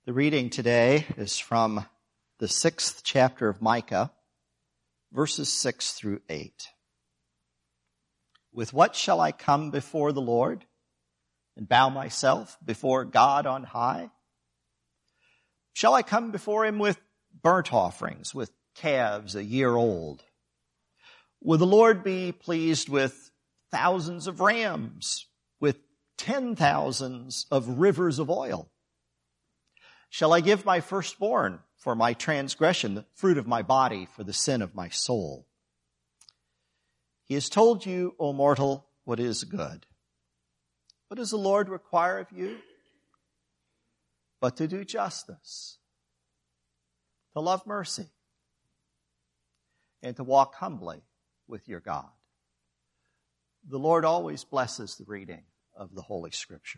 The reading today is from the 6th chapter of Micah, verses 6 through 8. With what shall I come before the Lord and bow myself before God on high? Shall I come before him with burnt offerings, with calves a year old? Will the Lord be pleased with thousands of rams, with 10,000s of rivers of oil? Shall I give my firstborn for my transgression, the fruit of my body for the sin of my soul? He has told you, O mortal, what is good. What does the Lord require of you? But to do justice, to love mercy, and to walk humbly with your God. The Lord always blesses the reading of the Holy Scripture.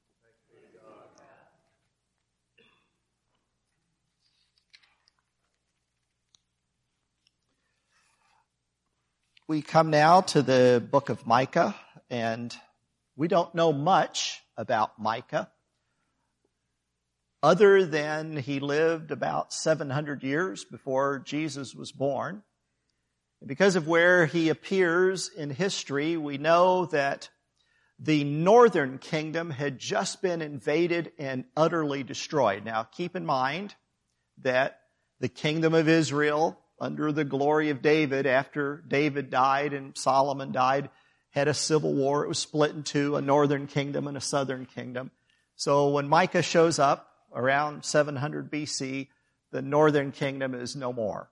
We come now to the book of Micah, and we don't know much about Micah other than he lived about 700 years before Jesus was born. And because of where he appears in history, we know that the northern kingdom had just been invaded and utterly destroyed. Now, keep in mind that the kingdom of Israel, under the glory of David, after David died and Solomon died, had a civil war. It was split in two, a northern kingdom and a southern kingdom. So when Micah shows up around 700 BC, the northern kingdom is no more.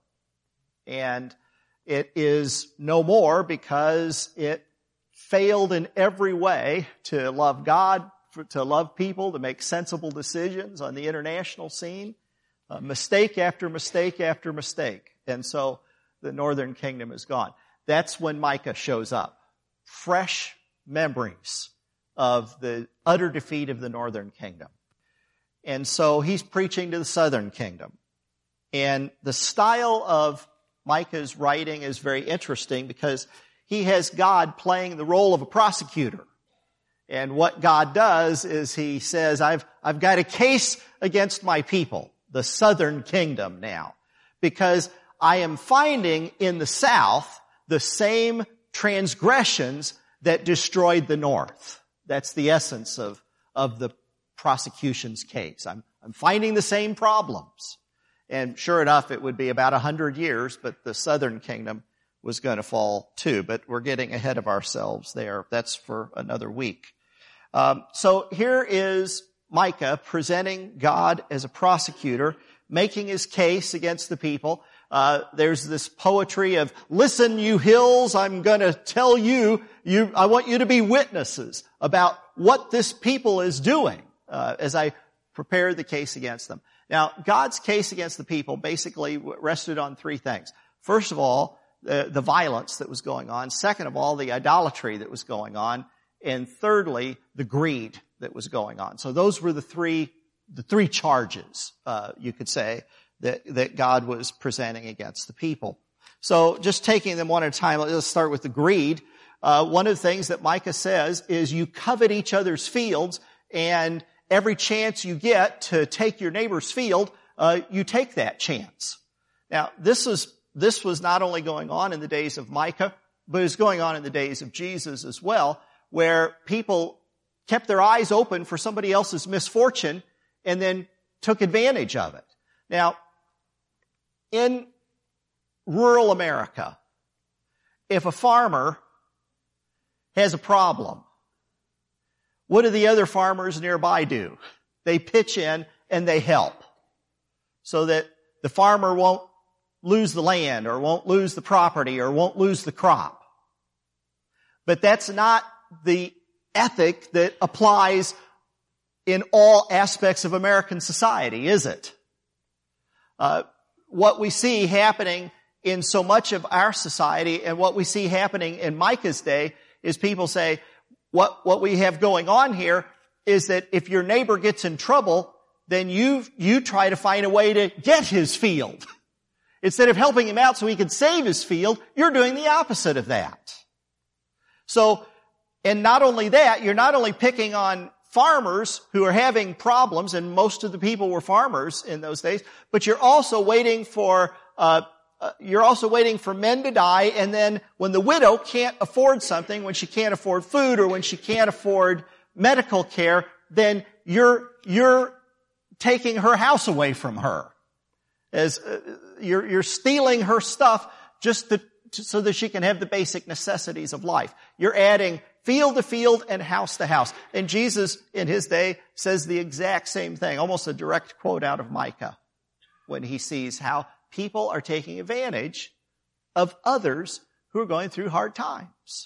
And it is no more because it failed in every way to love God, to love people, to make sensible decisions on the international scene. Mistake after mistake after mistake. And so the northern kingdom is gone. That's when Micah shows up. Fresh memories of the utter defeat of the northern kingdom. And so he's preaching to the southern kingdom. And the style of Micah's writing is very interesting because he has God playing the role of a prosecutor. And what God does is he says, I've got a case against my people, the southern kingdom now, because I am finding in the south the same transgressions that destroyed the north. That's the essence of the prosecution's case. I'm finding the same problems. And sure enough, it would be about 100 years, but the southern kingdom was going to fall too. But we're getting ahead of ourselves there. That's for another week. So here is Micah presenting God as a prosecutor, making his case against the people. There's this poetry of, listen, you hills, I'm going to tell you, I want you to be witnesses about what this people is doing, as I prepare the case against them. Now, God's case against the people basically rested on three things. First of all, the violence that was going on. Second of all, the idolatry that was going on. And thirdly, the greed that was going on. So those were the three charges, you could say, that God was presenting against the people. So just taking them one at a time, let's start with the greed. One of the things that Micah says is you covet each other's fields, and every chance you get to take your neighbor's field, you take that chance. Now, this was not only going on in the days of Micah, but it was going on in the days of Jesus as well, where people kept their eyes open for somebody else's misfortune and then took advantage of it. Now, in rural America, if a farmer has a problem, what do the other farmers nearby do? They pitch in and they help so that the farmer won't lose the land or won't lose the property or won't lose the crop. But that's not the ethic that applies in all aspects of American society, is it? What we see happening in so much of our society and what we see happening in Micah's day is people say, what we have going on here is that if your neighbor gets in trouble, then you try to find a way to get his field. Instead of helping him out so he can save his field, you're doing the opposite of that. So, and not only that, you're not only picking on farmers who are having problems, and most of the people were farmers in those days, but you're also waiting for men to die, and then when the widow can't afford something, when she can't afford food or when she can't afford medical care, then you're taking her house away from her. As you're stealing her stuff just so that she can have the basic necessities of life. You're adding field to field and house to house. And Jesus, in his day, says the exact same thing, almost a direct quote out of Micah, when he sees how people are taking advantage of others who are going through hard times.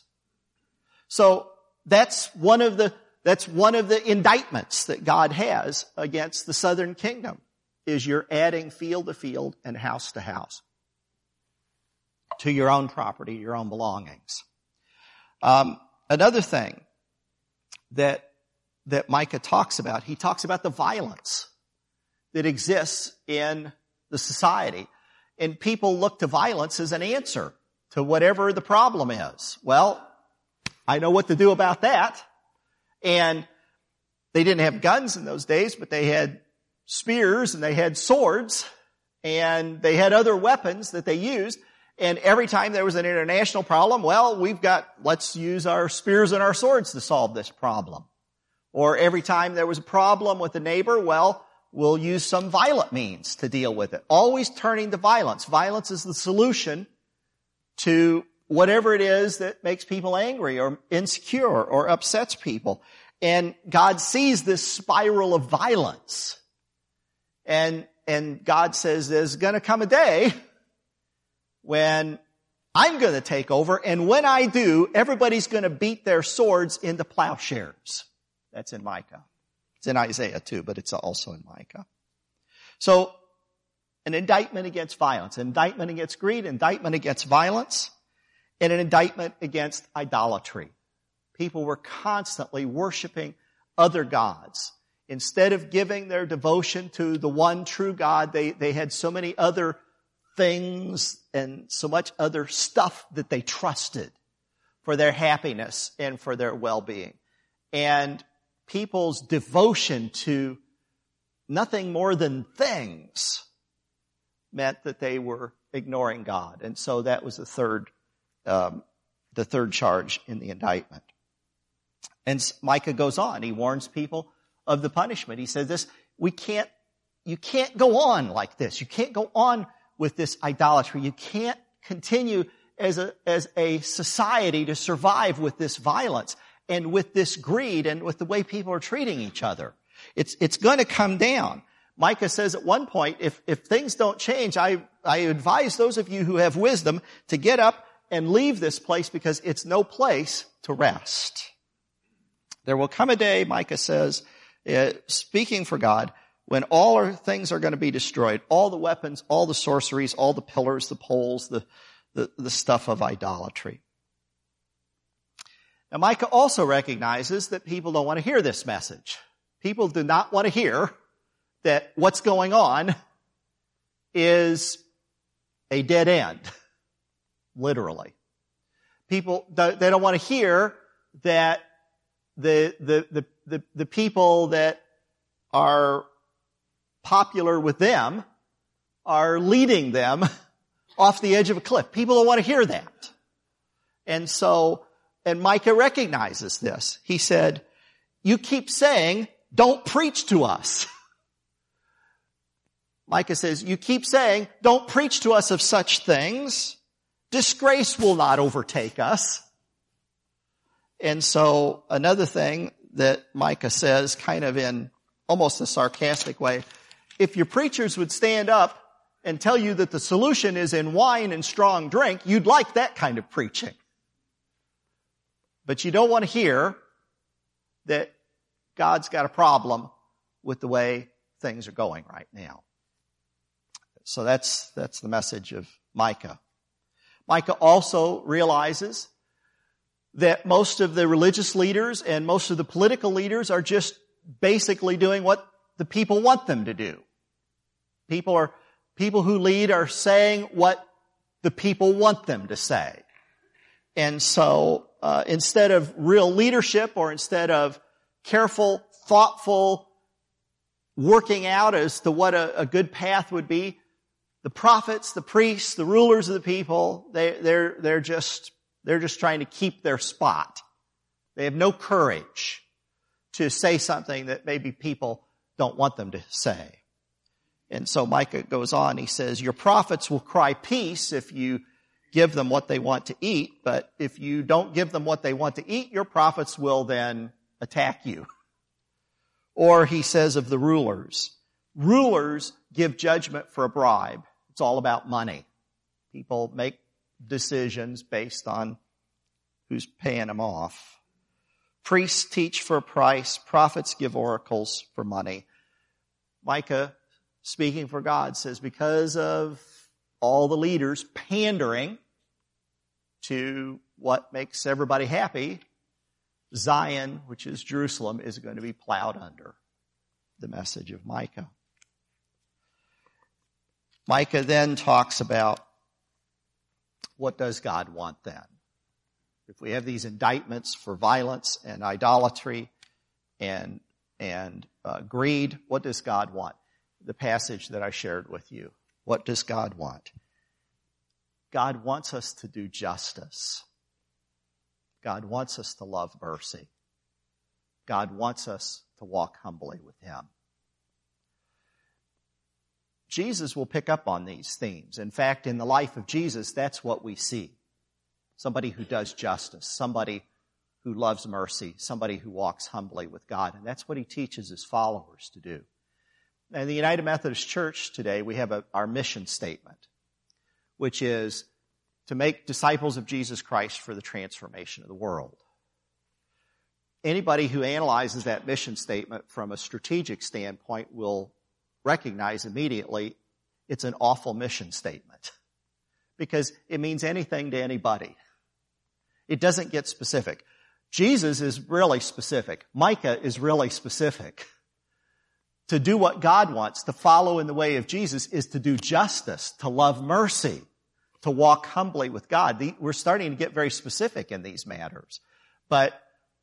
So that's one of the indictments that God has against the southern kingdom, is you're adding field to field and house to house to your own property, your own belongings. Another thing that Micah talks about, he talks about the violence that exists in the society. And people look to violence as an answer to whatever the problem is. Well, I know what to do about that. And they didn't have guns in those days, but they had spears and they had swords and they had other weapons that they used. And every time there was an international problem, well, let's use our spears and our swords to solve this problem. Or every time there was a problem with a neighbor, well, we'll use some violent means to deal with it. Always turning to violence. Violence is the solution to whatever it is that makes people angry or insecure or upsets people. And God sees this spiral of violence. And God says there's going to come a day when I'm going to take over, and when I do, everybody's going to beat their swords into plowshares. That's in Micah. It's in Isaiah too, but it's also in Micah. So, an indictment against violence, an indictment against greed, an indictment against violence, and an indictment against idolatry. People were constantly worshiping other gods. Instead of giving their devotion to the one true God, they had so many other things and so much other stuff that they trusted for their happiness and for their well-being. And people's devotion to nothing more than things meant that they were ignoring God. And so that was the third charge in the indictment. And Micah goes on. He warns people of the punishment. He says this, you can't go on like this. You can't go on with this idolatry. You can't continue as a society to survive with this violence and with this greed and with the way people are treating each other. It's going to come down. Micah says at one point, if things don't change, I advise those of you who have wisdom to get up and leave this place because it's no place to rest. There will come a day, Micah says, speaking for God, when all our things are going to be destroyed, all the weapons, all the sorceries, all the pillars, the poles, the stuff of idolatry. Now, Micah also recognizes that people don't want to hear this message. People do not want to hear that what's going on is a dead end, literally. People, they don't want to hear that the people that are popular with them are leading them off the edge of a cliff. People don't want to hear that. And Micah recognizes this. He said, you keep saying, don't preach to us. Micah says, you keep saying, don't preach to us of such things. Disgrace will not overtake us. And so another thing that Micah says, kind of in almost a sarcastic way, if your preachers would stand up and tell you that the solution is in wine and strong drink, you'd like that kind of preaching. But you don't want to hear that God's got a problem with the way things are going right now. So that's the message of Micah. Micah also realizes that most of the religious leaders and most of the political leaders are just basically doing what the people want them to do. People who lead are saying what the people want them to say. And so, instead of real leadership or instead of careful thoughtful working out as to what a good path would be. The prophets, the priests, the rulers of the people, they're just trying to keep their spot. They have no courage to say something that maybe people don't want them to say. And so Micah goes on, he says, your prophets will cry peace if you give them what they want to eat, but if you don't give them what they want to eat, your prophets will then attack you. Or he says of the rulers give judgment for a bribe. It's all about money. People make decisions based on who's paying them off. Priests teach for a price. Prophets give oracles for money. Micah, speaking for God, says because of all the leaders pandering to what makes everybody happy, Zion, which is Jerusalem, is going to be plowed under. The message of Micah. Micah then talks about what does God want then? If we have these indictments for violence and idolatry and greed, what does God want? The passage that I shared with you. What does God want? God wants us to do justice. God wants us to love mercy. God wants us to walk humbly with Him. Jesus will pick up on these themes. In fact, in the life of Jesus, that's what we see. Somebody who does justice, somebody who loves mercy, somebody who walks humbly with God. And that's what He teaches His followers to do. In the United Methodist Church today, we have our mission statement, which is to make disciples of Jesus Christ for the transformation of the world. Anybody who analyzes that mission statement from a strategic standpoint will recognize immediately it's an awful mission statement because it means anything to anybody. It doesn't get specific. Jesus is really specific. Micah is really specific. To do what God wants, to follow in the way of Jesus, is to do justice, to love mercy, to walk humbly with God. We're starting to get very specific in these matters. But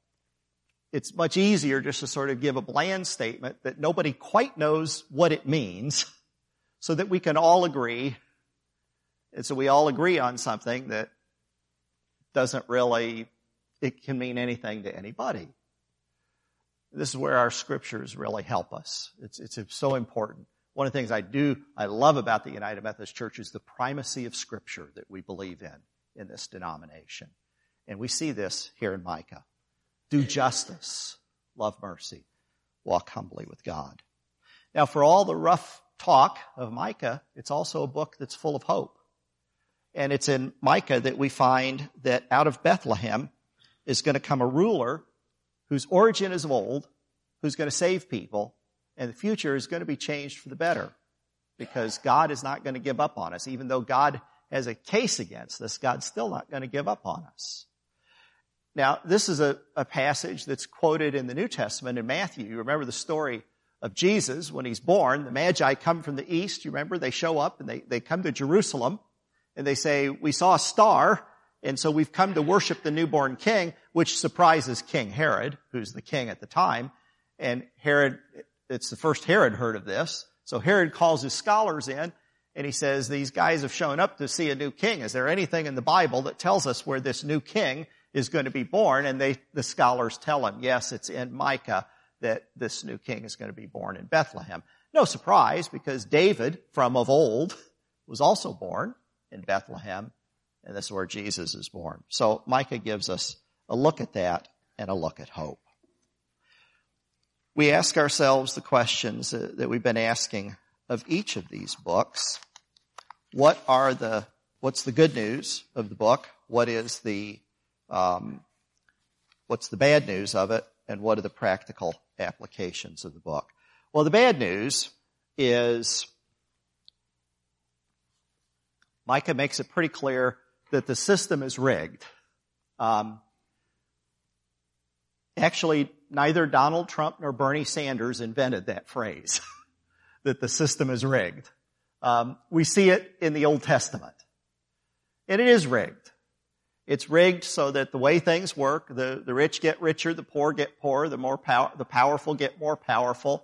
it's much easier just to sort of give a bland statement that nobody quite knows what it means so that we can all agree. And so we all agree on something that doesn't really, it can mean anything to anybody. This is where our scriptures really help us. It's so important. One of the things I love about the United Methodist Church is the primacy of Scripture that we believe in this denomination. And we see this here in Micah. Do justice, love mercy, walk humbly with God. Now, for all the rough talk of Micah, it's also a book that's full of hope. And it's in Micah that we find that out of Bethlehem is going to come a ruler whose origin is of old, who's going to save people, and the future is going to be changed for the better because God is not going to give up on us. Even though God has a case against us, God's still not going to give up on us. Now, this is a passage that's quoted in the New Testament in Matthew. You remember the story of Jesus when He's born. The Magi come from the east. You remember? They show up and they come to Jerusalem and they say, we saw a star, and so we've come to worship the newborn king, which surprises King Herod, who's the king at the time. And Herod, it's the first Herod heard of this. So Herod calls his scholars in and he says, these guys have shown up to see a new king. Is there anything in the Bible that tells us where this new king is going to be born? And the scholars tell him, yes, it's in Micah that this new king is going to be born in Bethlehem. No surprise, because David from of old was also born in Bethlehem, and this is where Jesus is born. So Micah gives us a look at that and a look at hope. We ask ourselves the questions that we've been asking of each of these books. What's the good news of the book? What's the bad news of it? And what are the practical applications of the book? Well, the bad news is Micah makes it pretty clear that the system is rigged. Actually, neither Donald Trump nor Bernie Sanders invented that phrase, that the system is rigged. We see it in the Old Testament. And it is rigged. It's rigged so that the way things work, the rich get richer, the poor get poorer, the powerful get more powerful,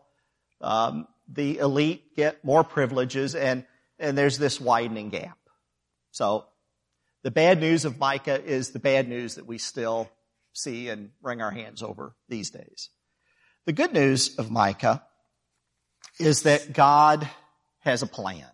the elite get more privileges, and there's this widening gap. So the bad news of Micah is the bad news that we still see and wring our hands over these days. The good news of Micah is that God has a plan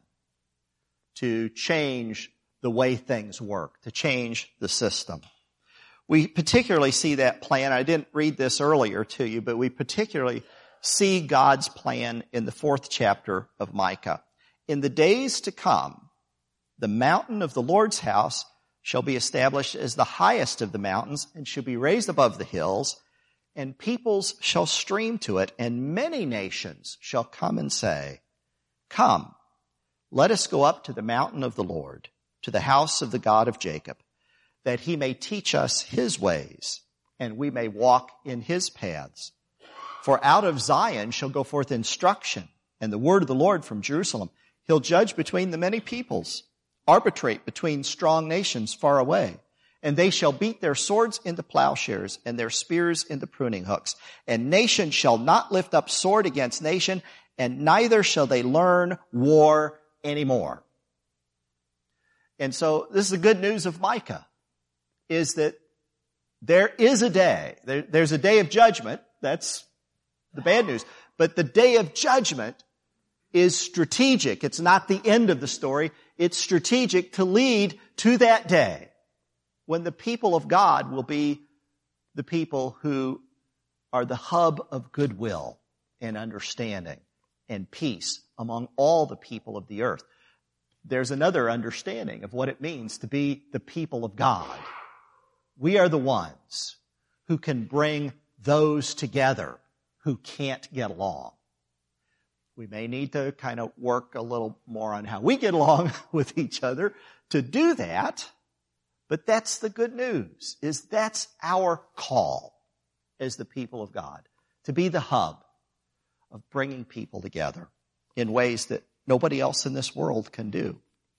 to change the way things work, to change the system. We particularly see that plan. I didn't read this earlier to you, but we particularly see God's plan in the 4th chapter of Micah. In the days to come, the mountain of the Lord's house shall be established as the highest of the mountains and shall be raised above the hills, and peoples shall stream to it, and many nations shall come and say, Come, let us go up to the mountain of the Lord, to the house of the God of Jacob, that he may teach us his ways, and we may walk in his paths. For out of Zion shall go forth instruction, and the word of the Lord from Jerusalem. He'll judge between the many peoples, arbitrate between strong nations far away. And they shall beat their swords into plowshares, and their spears into pruning hooks. And nation shall not lift up sword against nation, and neither shall they learn war anymore. And so this is the good news of Micah, is that there is a day. There's a day of judgment. That's the bad news. But the day of judgment is strategic. It's not the end of the story. It's strategic to lead to that day when the people of God will be the people who are the hub of goodwill and understanding and peace among all the people of the earth. There's another understanding of what it means to be the people of God. We are the ones who can bring those together who can't get along. We may need to kind of work a little more on how we get along with each other to do that, but that's the good news, is that's our call as the people of God, to be the hub of bringing people together in ways that nobody else in this world can do.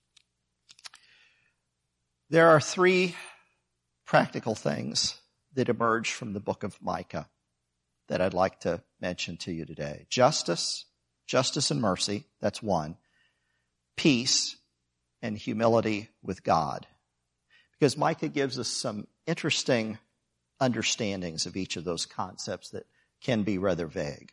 There are 3 practical things that emerge from the book of Micah that I'd like to mention to you today. Justice and mercy, that's one. Peace and humility with God. Because Micah gives us some interesting understandings of each of those concepts that can be rather vague.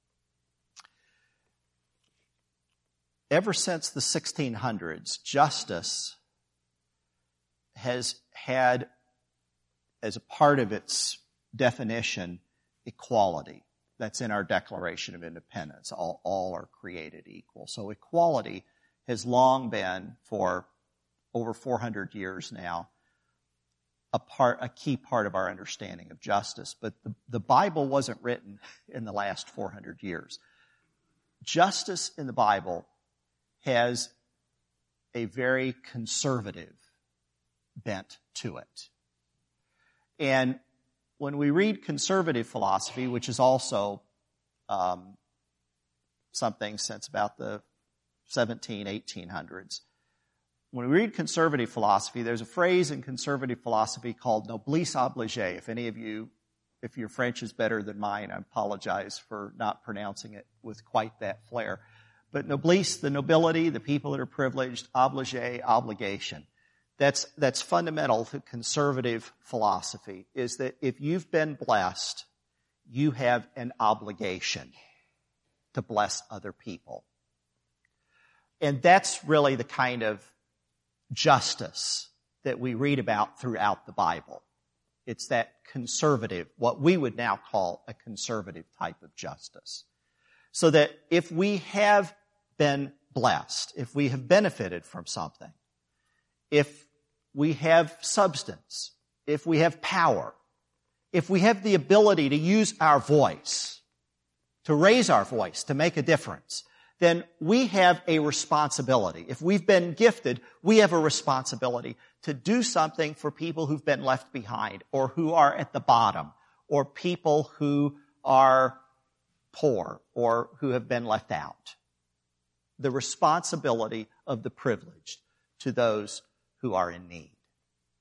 Ever since the 1600s, justice has had as a part of its definition equality. That's in our Declaration of Independence. All are created equal. So equality has long been, for over 400 years now, a key part of our understanding of justice. But the Bible wasn't written in the last 400 years. Justice in the Bible has a very conservative bent to it. And when we read conservative philosophy, which is also something since about the 1800s, when we read conservative philosophy, there's a phrase in conservative philosophy called noblesse oblige. If any of you, if your French is better than mine, I apologize for not pronouncing it with quite that flair. But noblesse, the nobility, the people that are privileged, oblige, obligation. That's fundamental to conservative philosophy, is that if you've been blessed, you have an obligation to bless other people. And that's really the kind of justice that we read about throughout the Bible. It's that conservative, what we would now call a conservative type of justice. So that if we have been blessed, if we have benefited from something, if we have substance, if we have power, if we have the ability to use our voice, to raise our voice, to make a difference, then we have a responsibility. If we've been gifted, we have a responsibility to do something for people who've been left behind, or who are at the bottom, or people who are poor, or who have been left out. The responsibility of the privileged to those who are in need.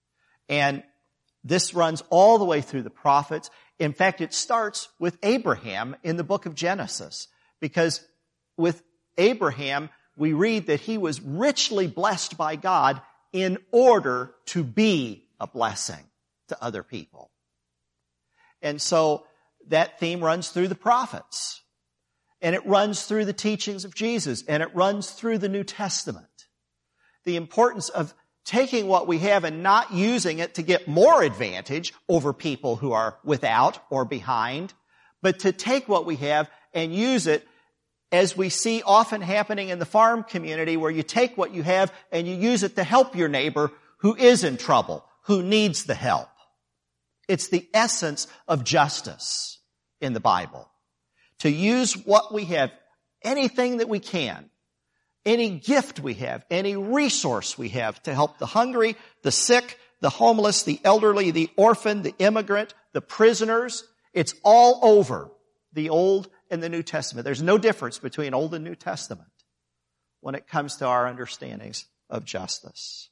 And this runs all the way through the prophets. In fact, it starts with Abraham in the book of Genesis, because with Abraham, we read that he was richly blessed by God in order to be a blessing to other people. And so that theme runs through the prophets, and it runs through the teachings of Jesus, and it runs through the New Testament. The importance of taking what we have and not using it to get more advantage over people who are without or behind, but to take what we have and use it, as we see often happening in the farm community, where you take what you have and you use it to help your neighbor who is in trouble, who needs the help. It's the essence of justice in the Bible. To use what we have, anything that we can, any gift we have, any resource we have to help the hungry, the sick, the homeless, the elderly, the orphan, the immigrant, the prisoners. It's all over the Old and the New Testament. There's no difference between Old and New Testament when it comes to our understandings of justice.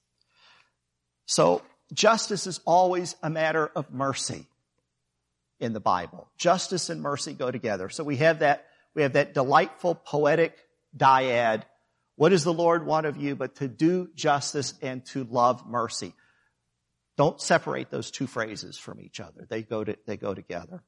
So, justice is always a matter of mercy in the Bible. Justice and mercy go together. So we have that delightful poetic dyad. What does the Lord want of you but to do justice and to love mercy? Don't separate those two phrases from each other. They go together.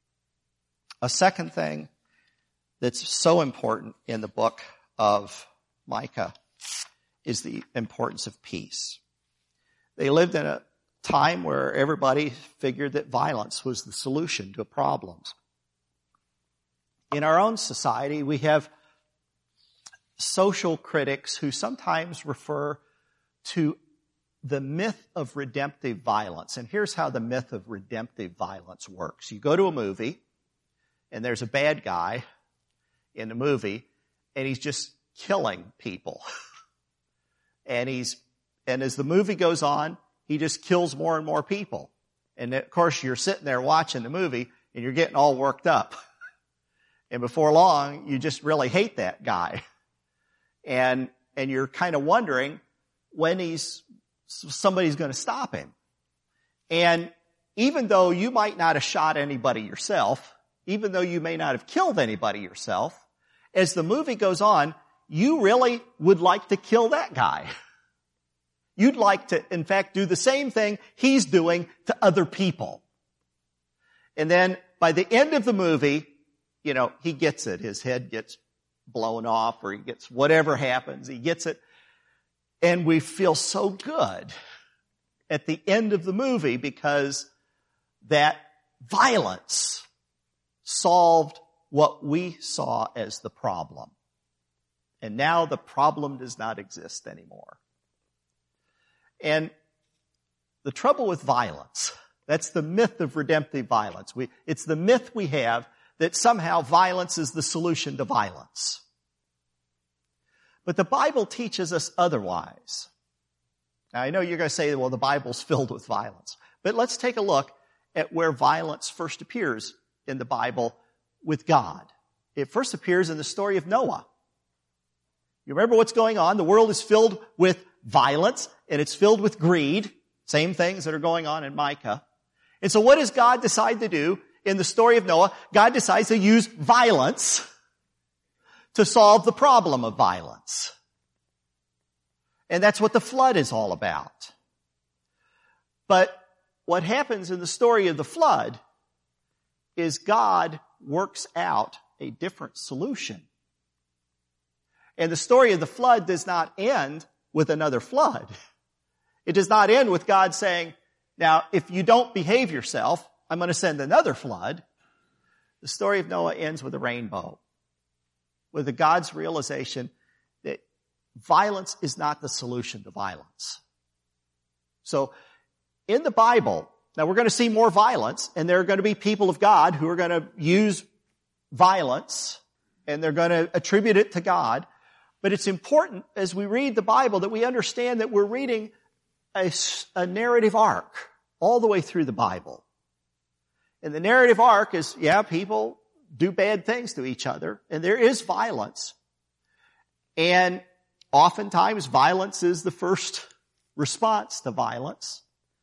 A second thing that's so important in the book of Micah is the importance of peace. They lived in a time where everybody figured that violence was the solution to problems. In our own society, we have social critics who sometimes refer to the myth of redemptive violence. And here's how the myth of redemptive violence works. You go to a movie, and there's a bad guy in the movie, and he's just killing people. And as the movie goes on, he just kills more and more people. And of course, you're sitting there watching the movie, and you're getting all worked up. And before long, you just really hate that guy. And you're kind of wondering when somebody's going to stop him. And even though you might not have shot anybody yourself, even though you may not have killed anybody yourself, as the movie goes on, you really would like to kill that guy. You'd like to, in fact, do the same thing he's doing to other people. And then by the end of the movie, he gets it. His head gets blown off, or he gets whatever happens. He gets it. And we feel so good at the end of the movie because that violence solved what we saw as the problem. And now the problem does not exist anymore. And the trouble with violence, that's the myth of redemptive violence. It's the myth we have that somehow violence is the solution to violence. But the Bible teaches us otherwise. Now, I know you're going to say, well, the Bible's filled with violence. But let's take a look at where violence first appears in the Bible with God. It first appears in the story of Noah. You remember what's going on? The world is filled with violence, and it's filled with greed. Same things that are going on in Micah. And so what does God decide to do in the story of Noah? God decides to use violence to solve the problem of violence. And that's what the flood is all about. But what happens in the story of the flood is God works out a different solution. And the story of the flood does not end with another flood. It does not end with God saying, now, if you don't behave yourself, I'm going to send another flood. The story of Noah ends with a rainbow, with God's realization that violence is not the solution to violence. So, in the Bible, now we're going to see more violence, and there are going to be people of God who are going to use violence, and they're going to attribute it to God. But it's important as we read the Bible that we understand that we're reading a narrative arc all the way through the Bible. And the narrative arc is, people do bad things to each other, and there is violence. And oftentimes violence is the first response to violence.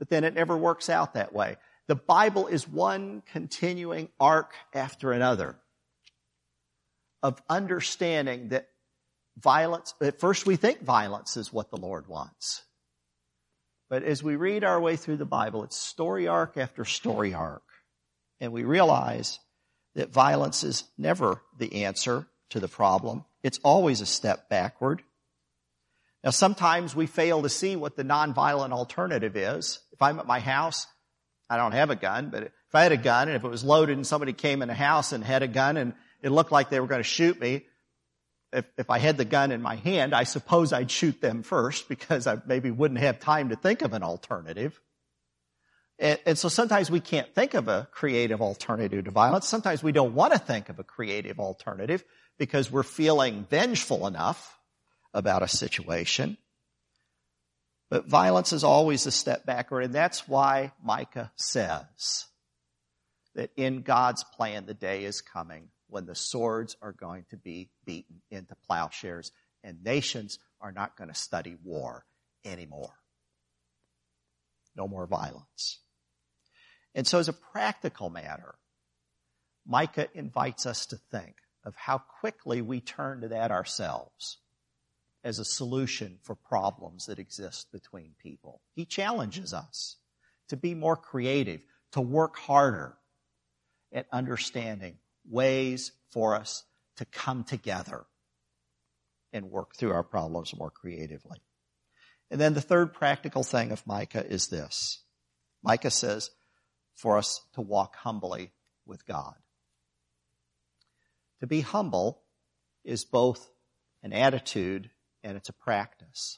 but then it never works out that way. The Bible is one continuing arc after another of understanding that violence, at first we think violence is what the Lord wants. But as we read our way through the Bible, it's story arc after story arc. And we realize that violence is never the answer to the problem. It's always a step backward. Now, sometimes we fail to see what the nonviolent alternative is. If I'm at my house, I don't have a gun, but if I had a gun and if it was loaded and somebody came in the house and had a gun and it looked like they were going to shoot me, if I had the gun in my hand, I suppose I'd shoot them first because I maybe wouldn't have time to think of an alternative. And so sometimes we can't think of a creative alternative to violence. Sometimes we don't want to think of a creative alternative because we're feeling vengeful enough about a situation. But violence is always a step backward, and that's why Micah says that in God's plan the day is coming when the swords are going to be beaten into plowshares and nations are not going to study war anymore. No more violence. And so as a practical matter, Micah invites us to think of how quickly we turn to that ourselves as a solution for problems that exist between people. He challenges us to be more creative, to work harder at understanding ways for us to come together and work through our problems more creatively. And then the third practical thing of Micah is this. Micah says for us to walk humbly with God. To be humble is both an attitude and it's a practice.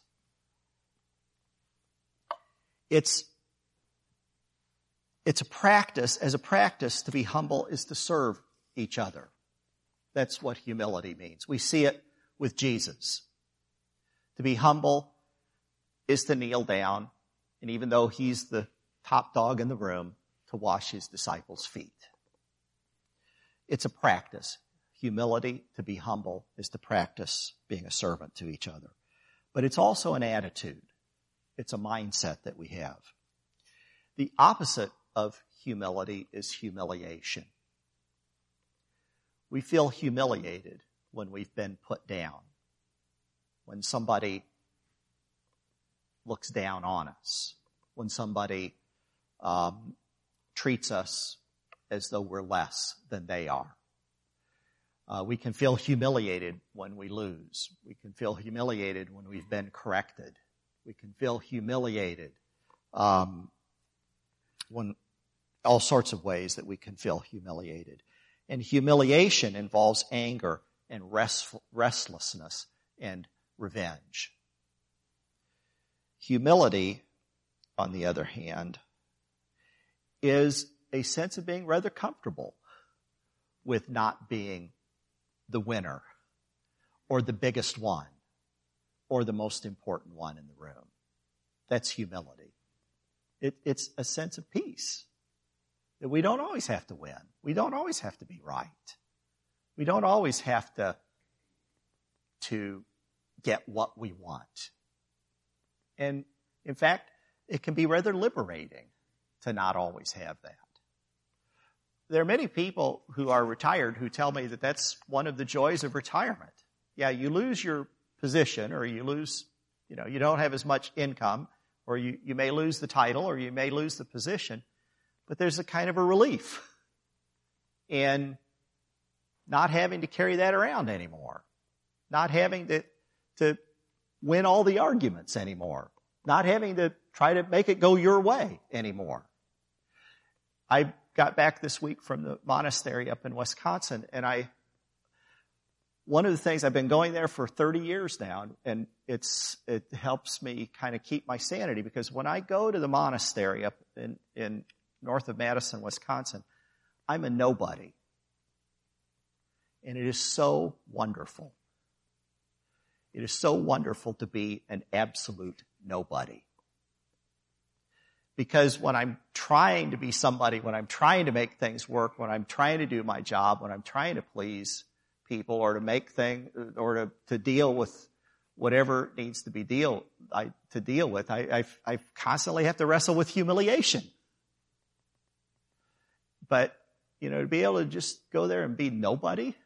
It's a practice. As a practice, to be humble is to serve each other. That's what humility means. We see it with Jesus. To be humble is to kneel down, and even though he's the top dog in the room, to wash his disciples' feet. It's a practice. Humility, to be humble, is to practice being a servant to each other. But it's also an attitude. It's a mindset that we have. The opposite of humility is humiliation. We feel humiliated when we've been put down, when somebody looks down on us, when somebody treats us as though we're less than they are. We can feel humiliated when we lose. We can feel humiliated when we've been corrected. We can feel humiliated when all sorts of ways that we can feel humiliated. And humiliation involves anger and restlessness and revenge. Humility, on the other hand, is a sense of being rather comfortable with not being the winner or the biggest one or the most important one in the room. That's humility. It's a sense of peace that we don't always have to win. We don't always have to be right. We don't always have to get what we want. And in fact, it can be rather liberating to not always have that. There are many people who are retired who tell me that that's one of the joys of retirement. Yeah, you lose your position or you lose, you don't have as much income or you may lose the title or you may lose the position, but there's a kind of a relief in not having to carry that around anymore, not having to win all the arguments anymore, not having to try to make it go your way anymore. I got back this week from the monastery up in Wisconsin, and one of the things, I've been going there for 30 years now, and it helps me kind of keep my sanity, because when I go to the monastery up in north of Madison, Wisconsin, I'm a nobody. And it is so wonderful. It is so wonderful to be an absolute nobody. Because when I'm trying to be somebody, when I'm trying to make things work, when I'm trying to do my job, when I'm trying to please people or to make things, or to deal with whatever needs to be deal with. I constantly have to wrestle with humiliation. But, to be able to just go there and be nobody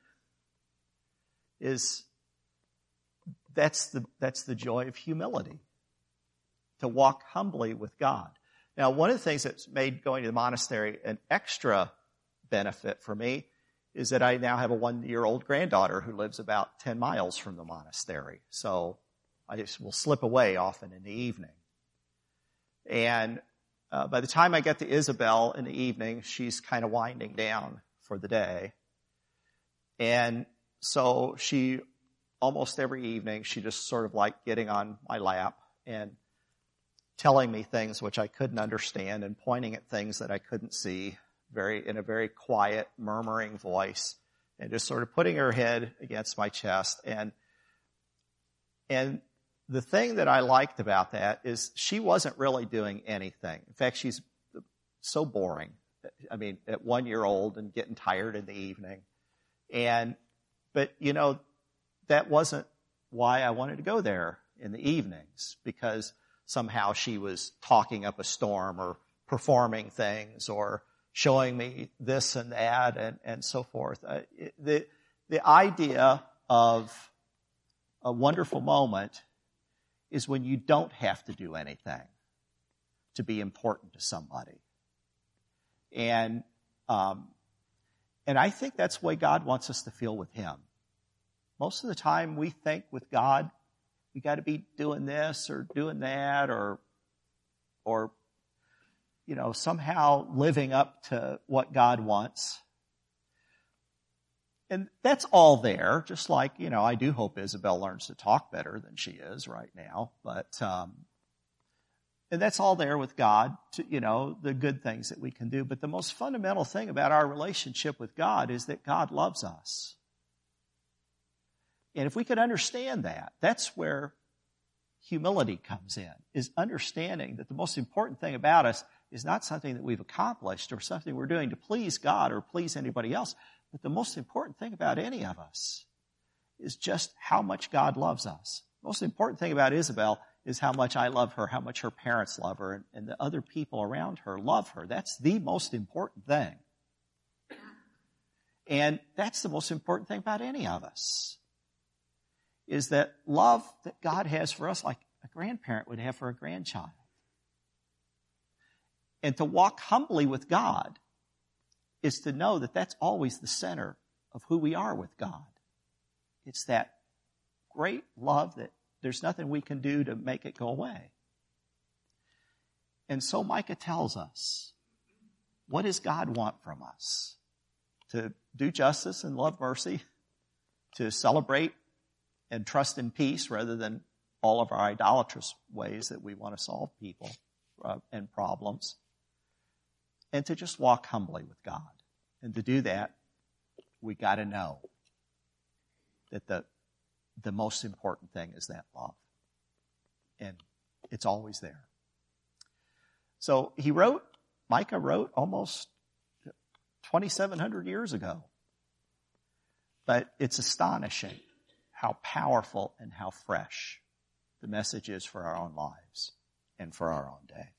that's the joy of humility. To walk humbly with God. Now, one of the things that's made going to the monastery an extra benefit for me is that I now have a 1-year-old granddaughter who lives about 10 miles from the monastery. So I just will slip away often in the evening. And by the time I get to Isabel in the evening, she's kind of winding down for the day. And so she, almost every evening, she just sort of like getting on my lap and telling me things which I couldn't understand and pointing at things that I couldn't see in a very quiet, murmuring voice, and just sort of putting her head against my chest. And the thing that I liked about that is she wasn't really doing anything. In fact, she's so boring. I mean, at 1 year old and getting tired in the evening. But that wasn't why I wanted to go there in the evenings, because somehow she was talking up a storm or performing things or showing me this and that and so forth. The idea of a wonderful moment is when you don't have to do anything to be important to somebody. And I think that's the way God wants us to feel with Him. Most of the time we think with God, we got to be doing this or doing that or somehow living up to what God wants. And that's all there, just like, I do hope Isabel learns to talk better than she is right now. But, and that's all there with God, the good things that we can do. But the most fundamental thing about our relationship with God is that God loves us. And if we could understand that, that's where humility comes in, is understanding that the most important thing about us is not something that we've accomplished or something we're doing to please God or please anybody else, but the most important thing about any of us is just how much God loves us. The most important thing about Isabel is how much I love her, how much her parents love her, and the other people around her love her. That's the most important thing. And that's the most important thing about any of us, is that love that God has for us, like a grandparent would have for a grandchild. And to walk humbly with God is to know that that's always the center of who we are with God. It's that great love that there's nothing we can do to make it go away. And so Micah tells us, what does God want from us? To do justice and love mercy, to celebrate and trust in peace rather than all of our idolatrous ways that we want to solve people and problems, and to just walk humbly with God. And to do that, we got to know that the most important thing is that love. And it's always there. So Micah wrote almost 2,700 years ago. But it's astonishing how powerful and how fresh the message is for our own lives and for our own day.